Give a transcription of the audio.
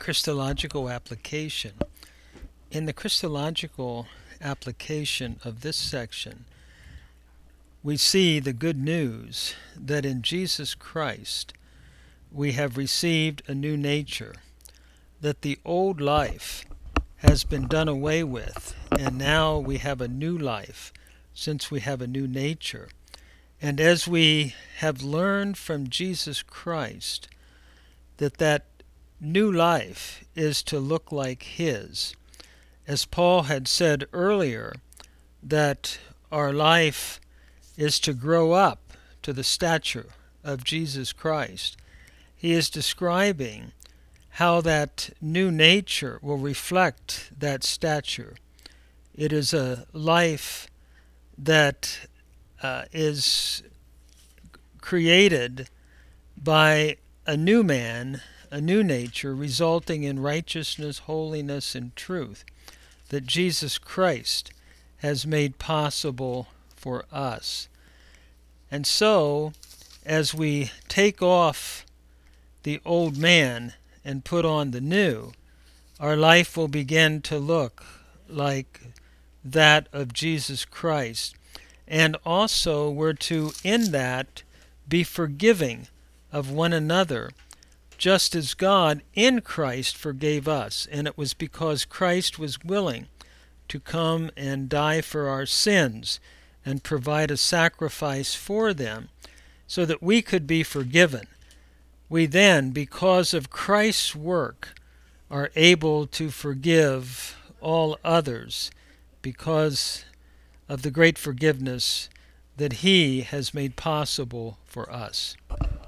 Christological application. In the Christological application of this section, we see the good news that in Jesus Christ we have received a new nature, that the old life has been done away with, and now we have a new life since we have a new nature. And as we have learned from Jesus Christ that new life is to look like His, as Paul had said earlier, that our life is to grow up to the stature of Jesus Christ. He is describing how that new nature will reflect that stature. It is a life that is created by a new man, a new nature, resulting in righteousness, holiness, and truth that Jesus Christ has made possible for us. And so, as we take off the old man and put on the new, our life will begin to look like that of Jesus Christ. And also we're to, in that, be forgiving of one another, just as God in Christ forgave us. And it was because Christ was willing to come and die for our sins and provide a sacrifice for them so that we could be forgiven. We then, because of Christ's work, are able to forgive all others because of the great forgiveness that He has made possible for us.